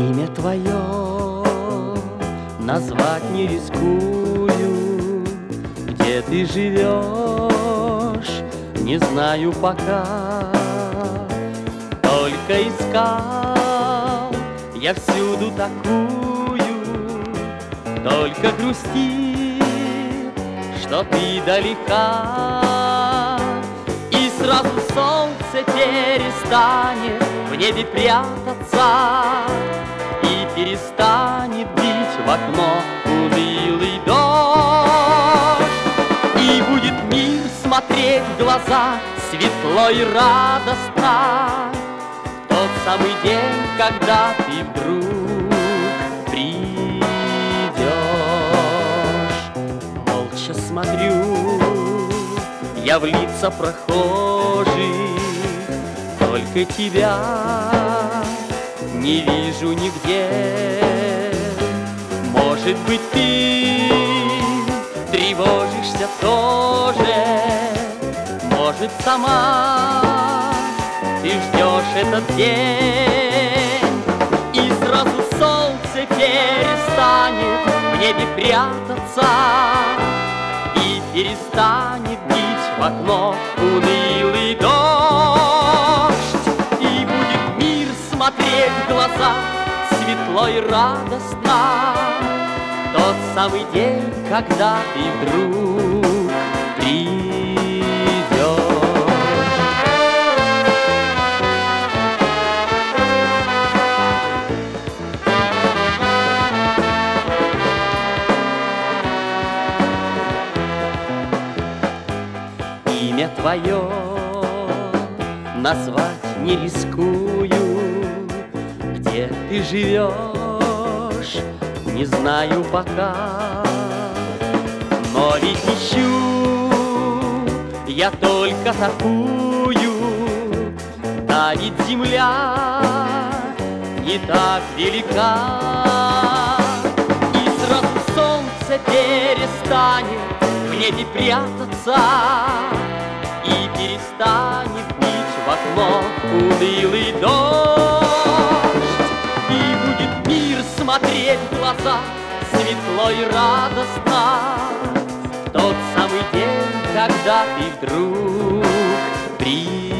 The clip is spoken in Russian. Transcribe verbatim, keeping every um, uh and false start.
Имя твое назвать не рискую, где ты живешь, не знаю пока. Только искал я всюду такую, только грустит, что ты далека. И сразу солнце перестанет в небе прятаться, и перестанет бить в окно унылый дождь. И будет мир смотреть в глаза светло и радостно, в тот самый день, когда ты вдруг придешь. Молча смотрю я в лица прохожих, только тебя не вижу нигде. Может быть, ты тревожишься тоже, может, сама ты ждешь этот день. И сразу солнце перестанет в небе прятаться, и перестанет бить в окно унылый дождь. И будет мир смотреть в глаза светло и радостно, тот самый день, когда ты вдруг придешь. Имя твое назвать не рискую, где ты живешь, не знаю пока. Но ведь ищу я только такую, да ведь земля не так велика. И сразу солнце перестанет в небе прятаться, и перестанет бить в окно унылый дождь. И будет мир смотреть в глаза светло и радостно, в тот самый день, когда ты вдруг придешь.